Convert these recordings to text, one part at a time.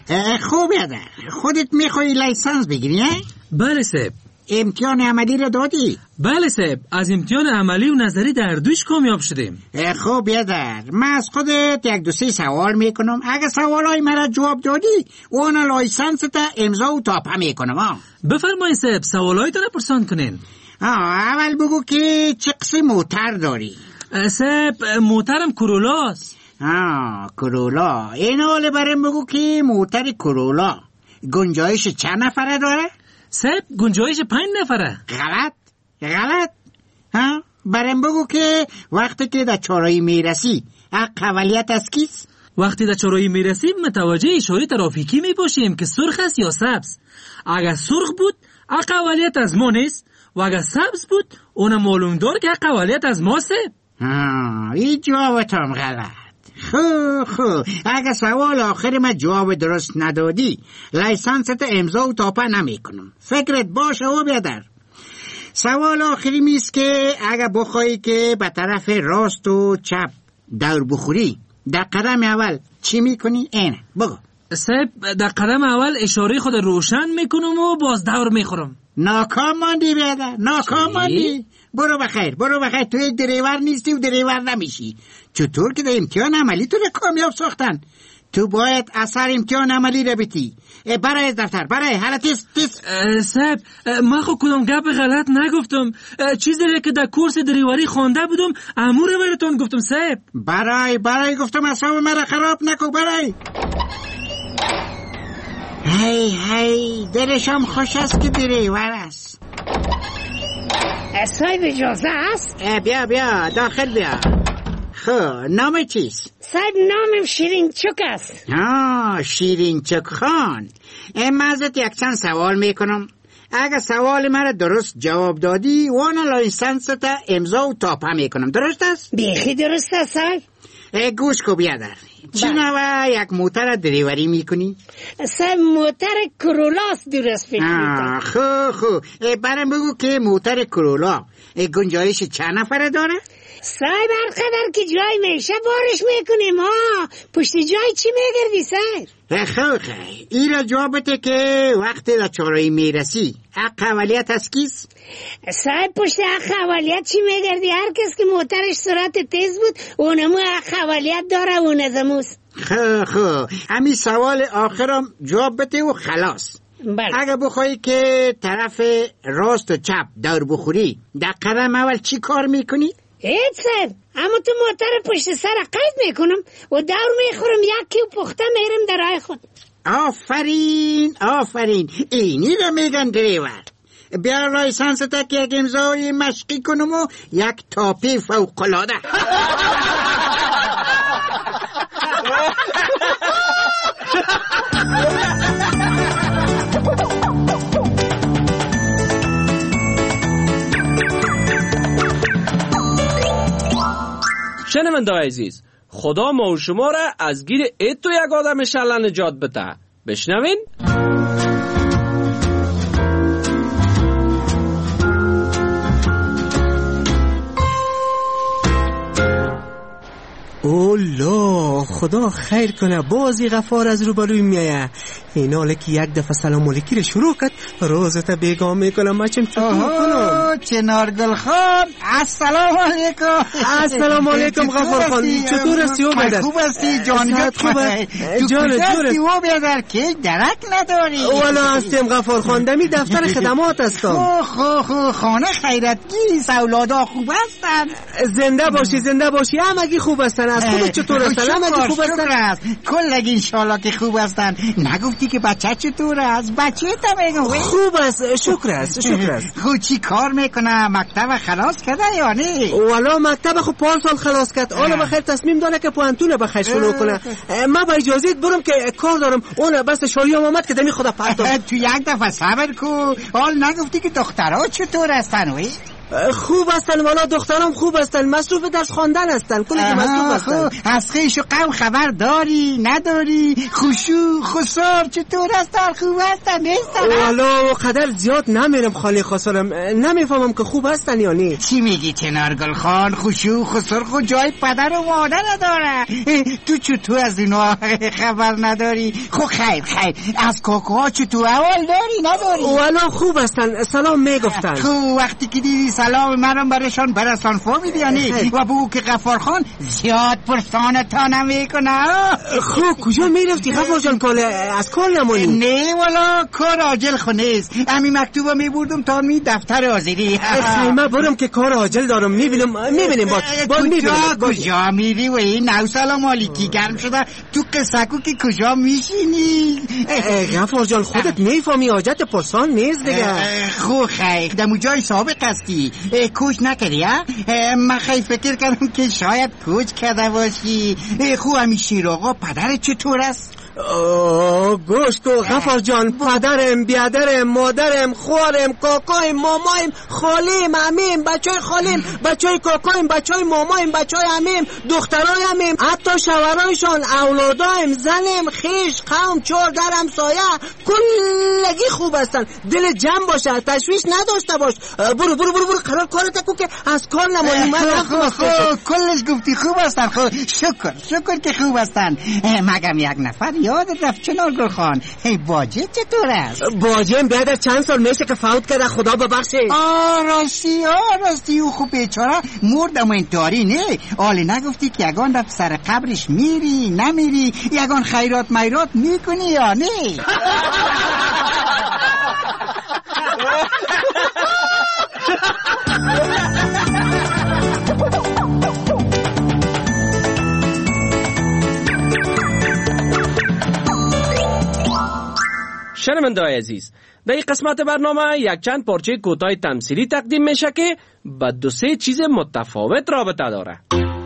خوب یادر، خودت میخوای لیسانس بگیری؟ بله صاحب. امتحان عملی رو دادی؟ بله صاحب، از امتحان عملی و نظری در دوش کامیاب شدیم. خوب یادر، من از خودت 1-2-3 سوال میکنم. اگه سوالای مرا جواب دادی اون لیسانس تا امضا و تاپه میکنم. بفرمایید صاحب، سوالایتون رو پرسان کنین. اول بگو که چه قسم موتر داری؟ صاحب موترم کرولاست. کرولا. این حاله برام بگو که موتر کرولا گنجایش چند نفره داره؟ صاحب گنجایش 5 نفره. غلط. برام بگو که وقتی که در چهارراه میرسی اقلیت از کیست؟ وقتی در چهارراه میرسیم متوجه اشاره ترافیکی میباشیم که سرخ است یا سبز. اگر سرخ بود اقلیت از ما نیست و اگر سبز بود اون معلوم دار که اقلیت از ما صاحب. این جوابتم غلط. خب اگر سوال آخر من جواب درست ندادی لیسانست امضا و تاپه نمی کنم. فکرت باشه و بیادر. سوال آخری میست که اگر بخوایی که به طرف راست و چپ دور بخوری در قدم اول چی میکنی؟ اینه بگو. صاحب در قدم اول اشاره خود روشن میکنم و باز دور میخورم. ناکام ماندی بیادر، ناکام ماندی. برو بخیر تو یک دریور نیستی و دریور نمیشی. چطور که در امتحان عملی تو رو کامیاب ساختن؟ تو باید اثر امتحان عملی رو بتی. برای از دفتر برای حالا تیست. صاحب من خود کدام گپ غلط نگفتم. چیزی که در کورس دریوری خوانده بودم امور براتون گفتم صاحب. برای گفتم اصاب مرا خراب نکو. برای هی دلشم خوش است که دریور است. صاحب اجازه است؟ بیا داخل بیا. خب نام چیست؟ صاحب نامم شیرینچک است. شیرینچک خان. من ازت یک چند سوال میکنم. اگه سوال مرا درست جواب دادی وانا لیسانس تا امضا و تاپه میکنم. درست است؟ بیخی درست است صاحب. گوش کو بیادر. چی نوع یک موتر دریوری میکنی؟ صاحب موتر کرولاست درست فکر میکنم. خب برام بگو که موتر کرولا گنجایش چند نفره داره؟ صاحب هر قدر که جای میشه بارش میکنیم. پشت جای چی میگردی صاحب؟ خب این را جوابته که وقتی در چهارراه میرسی اقلیت از کیست؟ صاحب پشت اقلیت چی میگردی؟ هر کس که موترش سرعت تیز بود اونمو اقلیت داره اون ازموست. خب همین سوال آخرم جواب بده و خلاص. بله. اگه بخوایی که طرف راست و چپ دور بخوری در قدم اول چی کار میکنی؟ هیچ صاحب، اما تو موتر پشت سر قید میکنم و دور میخورم یکی و پخته میرم در راه خود. آفرین اینی رو میگن دریور. بیا لایسنس تا که یک امضای مشقی کنم و یک تاپی فوق‌العاده. شنونده‌های عزیز، خدا ما و شما را از گیر ایتو یک آدم شله نجات بده. بشنوین؟ اولا خدا خیر کنه، بازی غفار از روبروی میایه. این حاله که یک دفعه سلام علیکی رو شروع کرد روزتا بیگام میکنم. من چطور کنم؟ چنارگل خان السلام علیکم. السلام علیکم غفار خان، چطور هستی؟ خوب هستی؟ جانگت خوبه؟ جانت هستی و بیادر که درک نداری؟ والا هستیم غفار خان، دمی دفتر خدمات هستم. خانه خیرتگی اولادا خوب هستن؟ زنده باشی همگی خوب هستن. از خودت چطور هستن؟ همگی خوب هستن؟ کلگی انشالله که خوب هستن. نگفتی که بچه چطور است؟ بچه تا بگو. خوب است، شکر است. خود چی کار میکنه؟ مکتب خلاص کرده یا نه؟ والا مکتب خود 5 سال خلاص کرد. حالا بخیر تصمیم داره که پوانتونه بخیر شروع کنه. من با اجازهت برم که کار دارم. اون بس شایعه اومد که دمی خدا پرتاب. تو یک دفعه صبر کو. حال نگفتی که دخترها چطور هستن؟ خوب هستن والا، دخترم خوب هستن، مصروف درس خواندن هستن، کلی که مصروف هستن. از خیش و غم خبر داری نداری؟ خوشو خسار چطور هستن؟ خوب هستن نیستن؟ والا قدر زیاد نمیرم خاله خسارم، نمیفهمم که خوب هستن یا نه. چی میگی تنارگل خان؟ خوشو خسار خود جای پدر و مادر نداره. تو چطور از اینا خبر نداری؟ خب خیر از کاکاها چطور احوال داری نداری؟ والا خوب هستن، سلام میگفتن. خب وقتی که دیدی سلام منم برشان برسان فهمیدی یا نه؟ و بگو که غفار خان زیاد پرسان تا نمیکنه. خب کجا میرفتی غفار جان؟ کال از کال نمونی؟ نه والا کار عاجل خونیست، امی مکتوبه میبردم تا می دفتر حاضری. من برم که کار عاجل دارم، میبینیم باز میبینیم. کجا میری و این نو سلام علیکی گرم شده تو قصکو که کجا میشینی؟ غفار جان خودت میفهمی حاجت پرسان نیست دیگه. خو خیلی دمو جای سابق هستی، کوچ نکردی ها؟ من خیلی فکر کردم که شاید کوچ کرده باشی. خو همی شیر آقا پدرت چطور است؟ گوش کو غفار جان، پدرم، بیادرم، مادرم، خوارم، کاکایم، مامایم، خالیم، عمیم، بچهای خالیم، بچهای کاکایم، بچهای مامایم، بچهای عمیم، دخترای عمیم، حتی شوهرایشان، اولادایم، زنم، خیش، قوم، چور، درم، سایه، کلگی خوب هستن. دل جمع باشه، تشویش نداشته باش. برو قرار کارت کو که از کار نمانی. کلش گفتی خوب هستن. شکر که خوب هستن. مگم یک نفر یادت رفت چنارگل خان؟ باجه چطور است؟ باجه بیادر چند سال میشه که فوت کرده، خدا ببخشه. راستی او خوب بیچاره مردم انتحاری نه؟ آلی نگفتی که یگان رفت سر قبرش میری نمیری؟ یگان خیرات میرات میکنی یا نه؟ شنونده‌های عزیز، در این قسمت برنامه یک چند پارچه کوتاه تمثیلی تقدیم میشه که با 2-3 چیز متفاوت رابطه داره.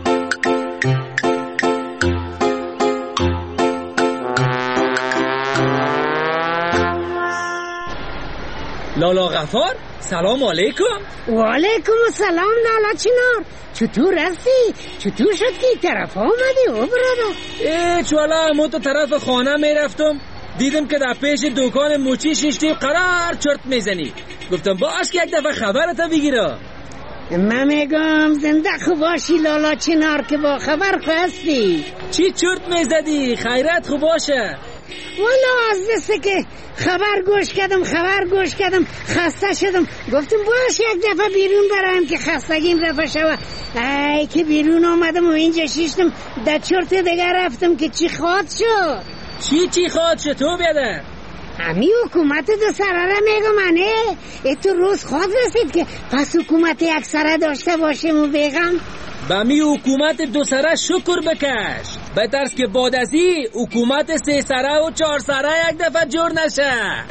لالا غفار سلام علیکم. و علیکم السلام لالا چنار، چطور هستی؟ چطور شد که این طرف آمدی او برادر؟ چوالا من تو طرف خانه میرفتم، دیدم که در پیش دکان موچی شیشتی قرار چرت میزنی. گفتم باش که یک دفعه خبرتا بگیره. من میگم زنده خوب باشی لالا چنار که با خبر هستی. چی چرت میزدی؟ خیرت خوب باشه. والا از دسته که خبر گوش کردم خسته شدم، گفتم باش یک دفعه بیرون برایم که خستگیم رفع شوه. ای که بیرون آمدم و اینجا شیشتم در چرت دیگر رفتم که چی خواد شد. چی خواد شد تو بیادر؟ همی حکومت 2 سره میگم منه. تو روز خواد رسید که پس حکومت 1 سره داشته باشیم و بگم با می حکومت 2 سره شکر بکش، بترس که بعد از این حکومت 3 سره و 4 سره یک دفعه جور نشه.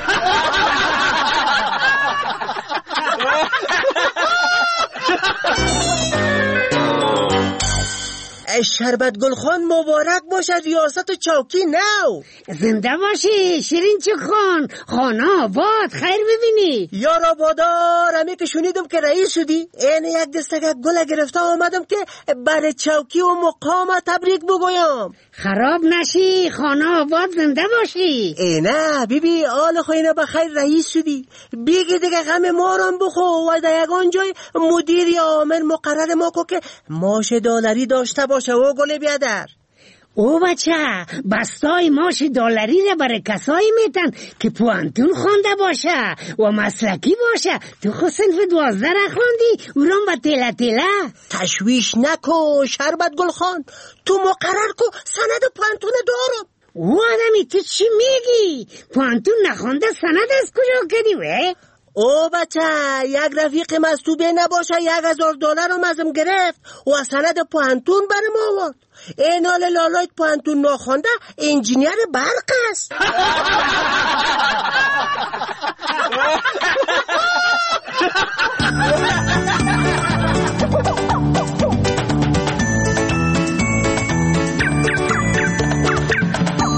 شربت گلخان مبارک باشه، ریاست چاوکی نو. زنده باشی شیرین چو خان، خانه آباد، خیر ببینی. یار آبادار، همی که شنیدم که رئیس شدی، این یک دستک گل گرفته آمدم که بر چاوکی و مقام تبریک بگویم. خراب نشی، خانه آباد، زنده باشی. نه بیبی آل خوینه بخیر رئیس شدی، بیگی دیگه غم مارم بخو و در یگان جای مدیر یا عامل مقرر ما که ماش دلاری داشته باشه و گل بیادر. او بچه بستای ماش دلاری را برای کسایی میتن که پوانتون خونده باشه و مسلکی باشه. تو خود صنف 12 را خوندی، او را با تله تشویش نکن شربت گلخان، تو مقرر کو سند پوانتون دارم. او آدمی تو چی میگی؟ پوانتون نخونده سند از کجا کردی وی؟ او بچه یک رفیق مستوبه نباشه $1,000 رو مزم گرفت و سند پوانتون برم آورد. این حال لالایت پوانتون نخونده انجینیر برق است.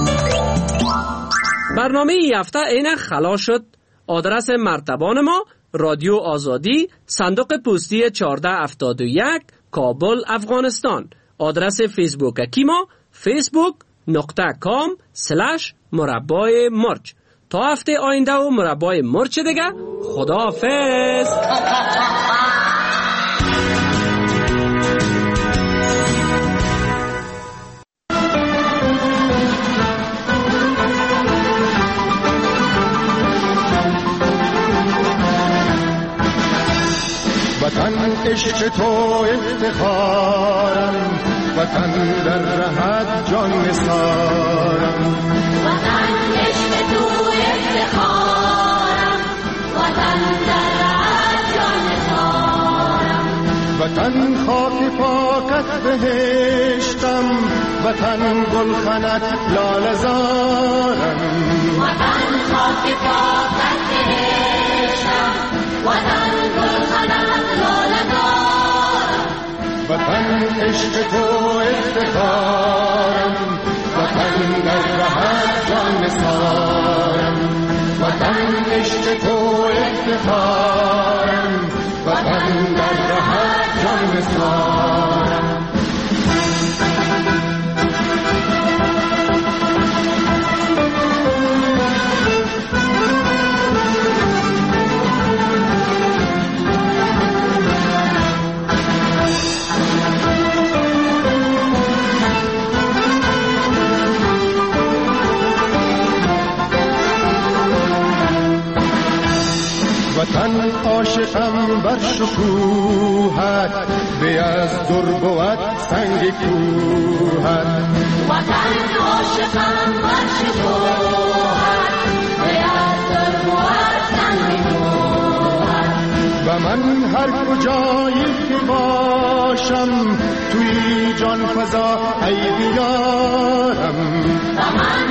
برنامه این هفته این خلاص شد. آدرس مرتبان ما رادیو آزادی، صندوق پستی 1471 کابل افغانستان. آدرس فیسبوک ما facebook.com/مربع تا هفته آینده و مربع مرچ دیگه. خداحافظ. وطن عشق تو افتخارم، وطن در رهت جان نثارم. وطن عشق تو افتخارم، وطن در رهت جان نثارم. وطن خاک پاکت بهشتم، وطن گلخنت لاله زارم. وطن خاک پاکت بهشتم، وطن گلخنت لاله زارم. وطن عشق تو افتخارم، وطن در رهت جان نثارم. وطن عشق تو افتخارم، وطن در رهت جان نثارم. وطن عاشقم بر شکوهت، به از در بود سنگ کوهت. وطن عاشقم بر شکوهت، به از در بود سنگ کوهت. و من هر کجایی که باشم، توی جان فضا ای بیارم. و من